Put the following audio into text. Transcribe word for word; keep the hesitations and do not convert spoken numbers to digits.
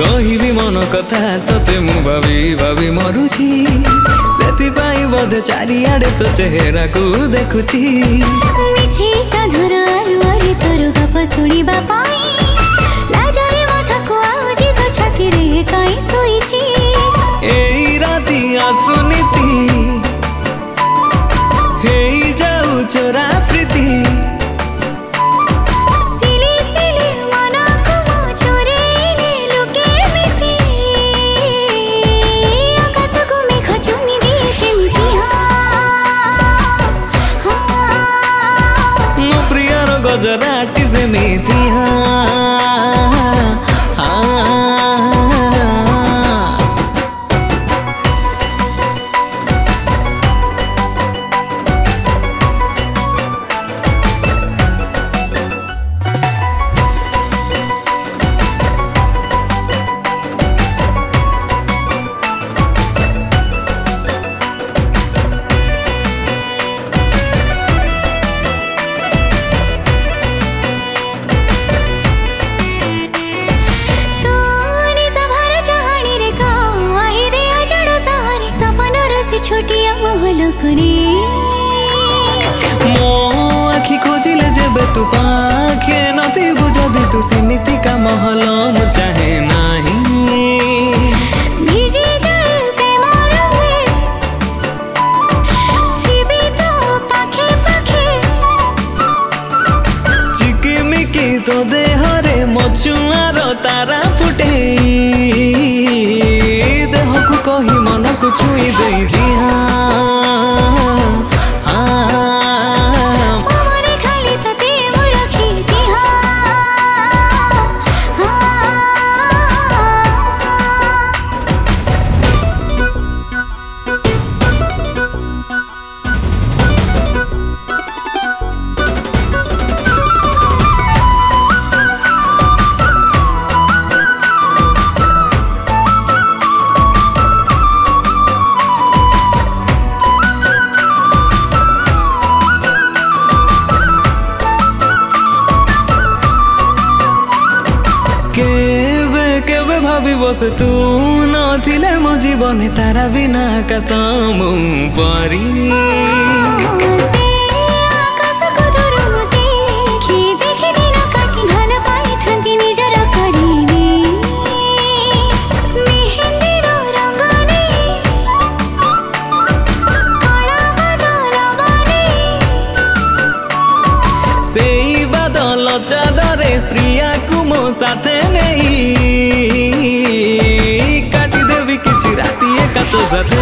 कहिबी मन कथा तोते मु भाभी भाभी मरुची सेथिपाई बोधे चारिआडे तो चेहरा को देखुची मिछे चंदर आलुआरे तोर गप शुणिबा पाई लाजरे माथा को आउजी तो छाती रे काई सोईची एई राती आसुनीति हेई जाऊ चोरा प्रीति गजराटी से मीठी हाँ मो आखि खोजिले जेबे तू पाखे नथी बुझदी तू सेमिति का महल मु चाहे नाही भिजी जाए प्रेम रंगे थिबी तो पाखे पाखे चिकिमिकी तो देहरे मछुआर तारा फुटे देह को कही मन को छुई दे जी केबे केबे भाभी बस तू नथिले मो जीवन तारा बिना आकाश मु परी सेई बादल चादरे प्रिया को मो साथे नहीं काटी देवी किछि राती एका तो साथे।